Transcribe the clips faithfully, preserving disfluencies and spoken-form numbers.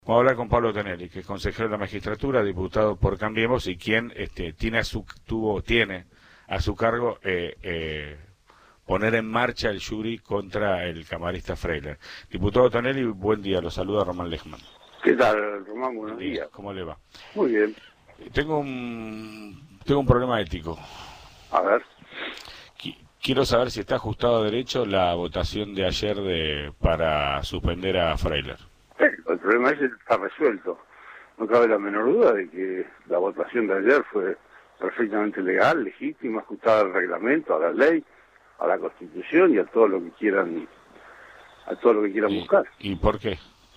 Vamos a hablar con Pablo Tonelli, que es consejero de la magistratura, diputado por Cambiemos y quien este, tiene a su tuvo tiene a su cargo eh, eh, poner en marcha el jury contra el camarista Freiler. Diputado Tonelli, buen día, lo saluda Román Lechman. ¿Qué tal, Román? Buenos Buen día. días. ¿Cómo le va? Muy bien. Tengo un tengo un problema ético. A ver. Qu quiero saber si está ajustado a derecho la votación de ayer de para suspender a Freiler. El problema ese está resuelto. No cabe la menor duda de que la votación de ayer fue perfectamente legal, legítima, ajustada al reglamento, a la ley, a la Constitución y a todo lo que quieran, a todo lo que quieran ¿Y, buscar. ¿Y por qué?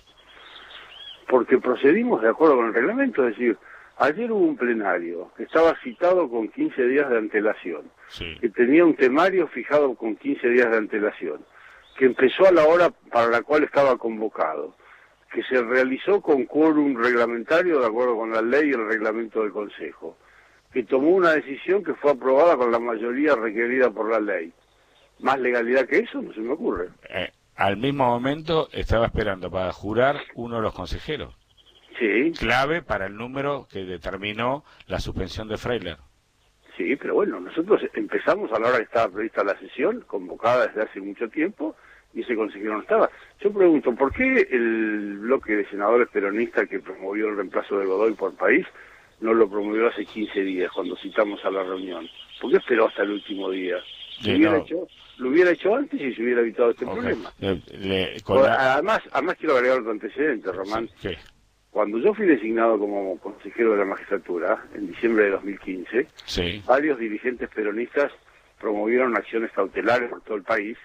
Porque procedimos de acuerdo con el reglamento, es decir, ayer hubo un plenario que estaba citado con quince días de antelación, Sí. que tenía un temario fijado con quince días de antelación, que empezó a la hora para la cual estaba convocado, que se realizó con quórum reglamentario de acuerdo con la ley y el reglamento del Consejo, que tomó una decisión que fue aprobada con la mayoría requerida por la ley. Más legalidad que eso no se me ocurre. Eh, al mismo momento estaba esperando para jurar uno de los consejeros, Sí, clave para el número que determinó la suspensión de Freiler. sí, pero bueno, nosotros empezamos a la hora que estaba prevista la sesión, convocada desde hace mucho tiempo, y ese consejero no estaba. Yo pregunto, ¿por qué el bloque de senadores peronistas que promovió el reemplazo de Godoy por país no lo promovió hace quince días, cuando citamos a la reunión? ¿Por qué esperó hasta el último día? Sí, Lo hubiera, no. hecho, lo hubiera hecho antes y se hubiera evitado este Okay. problema. Le- le- con Por- la- además, además quiero agregar otro antecedente, Román. Sí, ¿qué? Cuando yo fui designado como consejero de la magistratura, en diciembre de dos mil quince, Sí, varios dirigentes peronistas promovieron acciones cautelares por todo el país,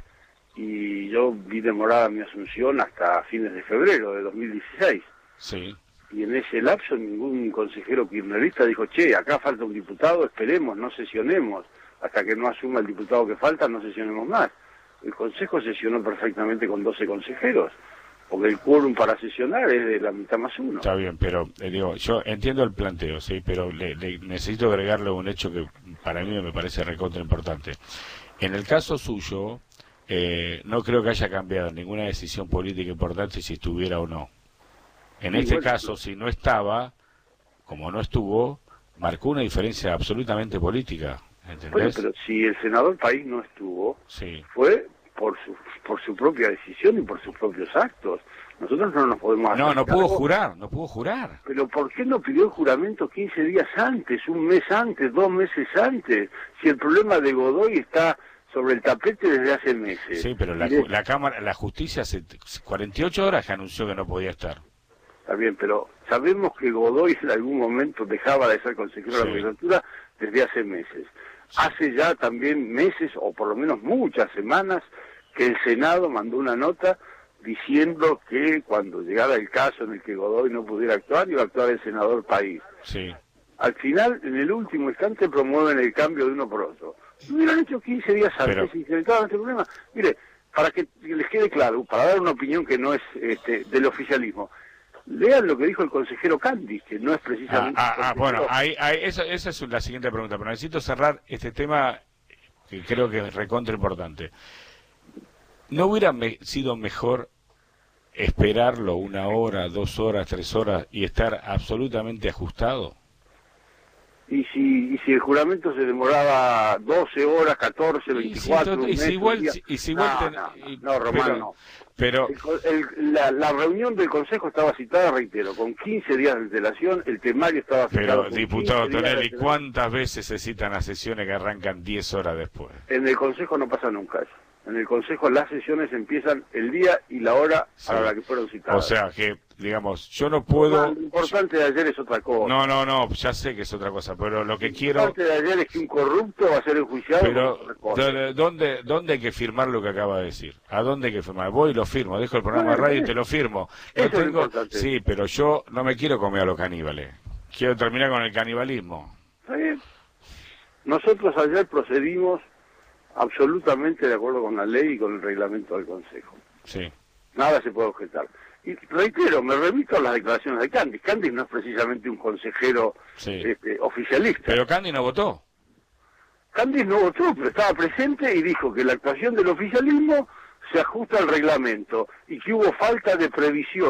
y yo vi demorada mi asunción hasta fines de febrero de dos mil dieciséis. sí. Y en ese lapso ningún consejero kirchnerista dijo, che, acá falta un diputado, esperemos, no sesionemos, hasta que no asuma el diputado que falta, no sesionemos más. El Consejo sesionó perfectamente con doce consejeros, porque el quórum para sesionar es de la mitad más uno. Está bien, pero eh, digo, yo entiendo el planteo, sí, pero le, le- necesito agregarle un hecho que para mí me parece recontra importante. En el caso suyo, eh, no creo que haya cambiado ninguna decisión política importante si estuviera o no. En Sí, este bueno, caso, si no estaba, como no estuvo, marcó una diferencia absolutamente política, Bueno, ¿entendés? pero si el senador País no estuvo, Sí. fue por su, por su propia decisión y por sus propios actos. Nosotros no nos podemos hacer No, no pudo cargo. jurar, no pudo jurar. Pero ¿por qué no pidió el juramento quince días antes, un mes antes, dos meses antes? Si el problema de Godoy está sobre el tapete desde hace meses. Sí, pero la, Y de- la Cámara, la Justicia hace cuarenta y ocho horas que anunció que no podía estar. Está bien, pero sabemos que Godoy en algún momento dejaba de ser consejero de Sí. la magistratura desde hace meses. Sí. Hace ya también meses, o por lo menos muchas semanas, que el Senado mandó una nota diciendo que cuando llegara el caso en el que Godoy no pudiera actuar, iba a actuar el senador País. Sí. Al final, en el último instante, promueven el cambio de uno por otro. Lo hubieran hecho quince días antes Pero- y se evitaban este problema. Mire, para que les quede claro, para dar una opinión que no es este, del oficialismo, lean lo que dijo el consejero Candy, que no es Ah, precisamente... ah, ah, consejero. bueno, ahí, ahí, esa, esa es la siguiente pregunta, pero necesito cerrar este tema que creo que es recontra importante. ¿No hubiera me- sido mejor esperarlo una hora, dos horas, tres horas y estar absolutamente ajustado? Y si, y si el juramento se demoraba doce horas, catorce, Y si, veinticuatro, to- un y mes, si igual, un día... si- y si igual no, ten- no, y- no, no, Román, pero, no. pero El co- el- la, la reunión del Consejo estaba citada, reitero, con quince días de antelación, el temario estaba fijado pero con diputado quince días de Tonelli, antelación. ¿cuántas veces se citan a sesiones que arrancan diez horas después? En el Consejo no pasa nunca eso. En el Consejo las sesiones empiezan el día y la hora Sí. para la que fueron citadas. O sea que, digamos, yo no puedo... Lo importante de ayer es otra cosa. No, no, no, ya sé que es otra cosa, pero lo que Lo quiero... importante de ayer es que un corrupto va a ser enjuiciado. Pero, por otra cosa. ¿dónde- ¿dónde, ¿dónde hay que firmar lo que acaba de decir? ¿A dónde hay que firmar? Voy y lo firmo, dejo el programa de Bueno, radio y eso- te lo firmo. eso No es lo tengo... importante. Sí, pero yo no me quiero comer a los caníbales. Quiero terminar con el canibalismo. ¿Está bien? Nosotros ayer procedimos absolutamente de acuerdo con la ley y con el reglamento del Consejo. Sí, Nada se puede objetar. Y reitero, me remito a las declaraciones de Candy. Candy no es precisamente un consejero sí. este, oficialista. Pero Candy no votó. Candy no votó, pero estaba presente y dijo que la actuación del oficialismo se ajusta al reglamento y que hubo falta de previsión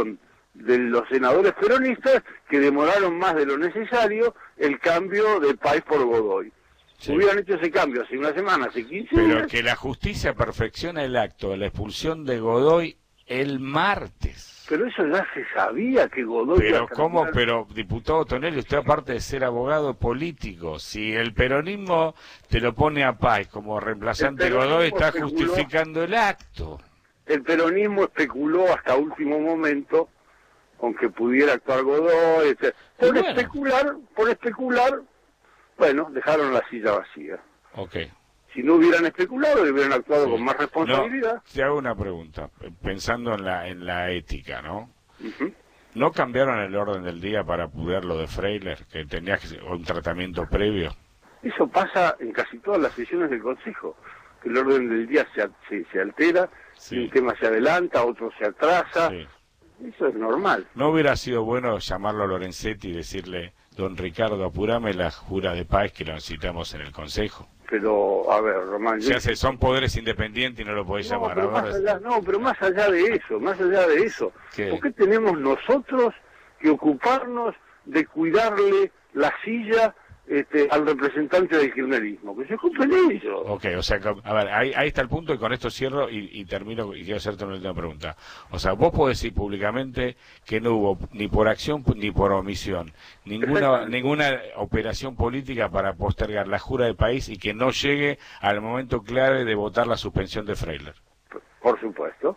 de los senadores peronistas que demoraron más de lo necesario el cambio de Páez por Godoy. Sí. Hubieran hecho ese cambio hace una semana, hace quince días. Pero que la justicia perfecciona el acto de la expulsión de Godoy el martes. Pero eso ya se sabía que Godoy... Pero cómo, pero diputado Tonelli, usted aparte de ser abogado político, si el peronismo te lo pone a Páez como reemplazante de Godoy, está especuló, justificando el acto. El peronismo especuló hasta último momento con que pudiera actuar Godoy, etcétera. Por bueno. especular, por especular, bueno, dejaron la silla vacía. Okay. Si no hubieran especulado, hubieran actuado sí. con más responsabilidad. No, te hago una pregunta, pensando en la en la ética, ¿no? Uh-huh. ¿No cambiaron el orden del día para poder lo de Freiler, que tenía que ser un tratamiento previo? Eso pasa en casi todas las sesiones del Consejo, que el orden del día se, se, se altera, sí. un tema se adelanta, otro se atrasa. Sí. Eso es normal. ¿No hubiera sido bueno llamarlo a Lorenzetti y decirle, don Ricardo, apurame la jura de Páez que lo necesitamos en el Consejo? Pero, a ver, Román... Se hace, son poderes independientes y no lo podés no, llamar. Pero más allá, no, pero más allá de eso, más allá de eso, ¿qué? ¿Por qué tenemos nosotros que ocuparnos de cuidarle la silla este, al representante del kirchnerismo? Que se ocupen ellos. Ok, o sea, a ver, ahí, ahí está el punto y con esto cierro y, y termino y quiero hacerte una última pregunta. O sea, vos podés decir públicamente que no hubo ni por acción ni por omisión ninguna ninguna operación política para postergar la jura de Páez y que no llegue al momento clave de votar la suspensión de Freiler. Por supuesto.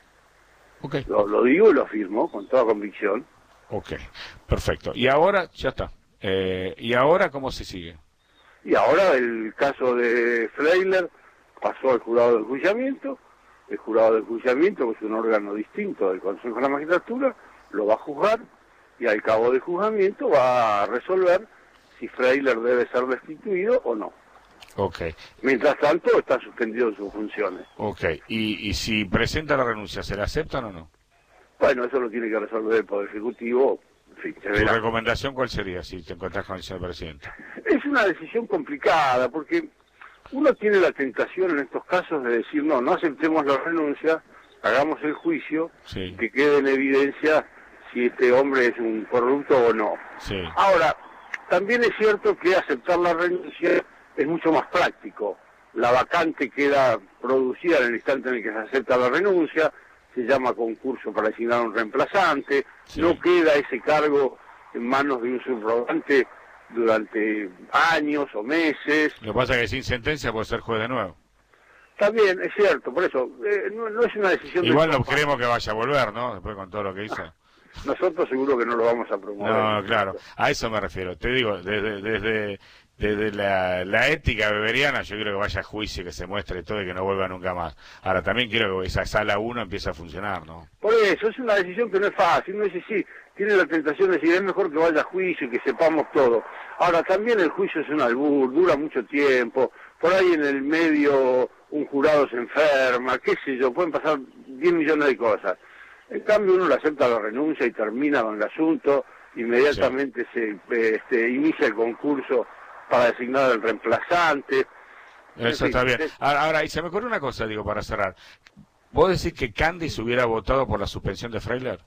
Okay. Lo, lo digo y lo afirmo con toda convicción. Ok, perfecto. Y ahora ya está. Eh, ¿Y ahora cómo se sigue? Y ahora el caso de Freiler pasó al jurado de enjuiciamiento. El jurado de enjuiciamiento, que es un órgano distinto del Consejo de la Magistratura, lo va a juzgar y al cabo del juzgamiento va a resolver si Freiler debe ser destituido o no. Ok. Mientras tanto, está suspendido en sus funciones. Ok. ¿Y, y si presenta la renuncia, se la aceptan o no? Bueno, eso lo tiene que resolver el Poder Ejecutivo. En fin, se ¿Tu verá. recomendación cuál sería si te encontrás con el señor presidente? Es una decisión complicada porque uno tiene la tentación en estos casos de decir no, no aceptemos la renuncia, hagamos el juicio, sí. que quede en evidencia si este hombre es un corrupto o no. Sí. Ahora, también es cierto que aceptar la renuncia es mucho más práctico. La vacante queda producida en el instante en el que se acepta la renuncia, se llama concurso para designar un reemplazante, sí. no queda ese cargo en manos de un subrogante durante años o meses. Lo que pasa es que sin sentencia puede ser juez de nuevo. También, es cierto, por eso, eh, no, no es una decisión... Igual no queremos que vaya a volver, ¿no? Después con todo lo que hizo. Nosotros seguro que no lo vamos a promover. No, claro, a eso me refiero. Te digo, desde desde desde la, la ética beberiana, yo quiero que vaya a juicio, que se muestre todo y que no vuelva nunca más. Ahora, también quiero que esa sala uno empiece a funcionar, ¿no? Por eso, es una decisión que no es fácil. Uno dice, sí, tiene la tentación de decir, es mejor que vaya a juicio y que sepamos todo. Ahora, también el juicio es un albur, dura mucho tiempo. Por ahí en el medio un jurado se enferma, qué sé yo, pueden pasar diez millones de cosas. En cambio, uno le acepta la renuncia y termina con el asunto, inmediatamente sí. se este, inicia el concurso para designar al reemplazante. Eso está bien. Ahora, ahora, y se me ocurre una cosa, digo, para cerrar. ¿Vos decís que Candice hubiera votado por la suspensión de Freiler?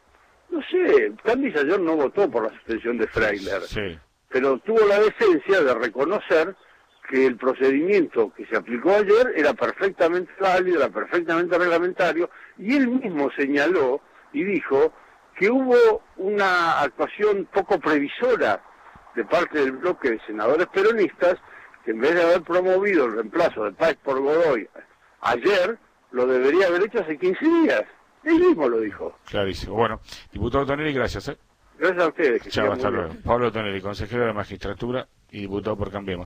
No sé, Candice ayer no votó por la suspensión de Freiler, sí. pero tuvo la decencia de reconocer que el procedimiento que se aplicó ayer era perfectamente válido, era perfectamente reglamentario, y él mismo señaló y dijo que hubo una actuación poco previsora de parte del bloque de senadores peronistas, que en vez de haber promovido el reemplazo de Páez por Godoy ayer, lo debería haber hecho hace quince días. Él mismo lo dijo. Clarísimo. Bueno, diputado Tonelli, gracias. ¿eh? Gracias a ustedes. Chao, hasta luego. Pablo Tonelli, consejero de Magistratura y diputado por Cambiemos.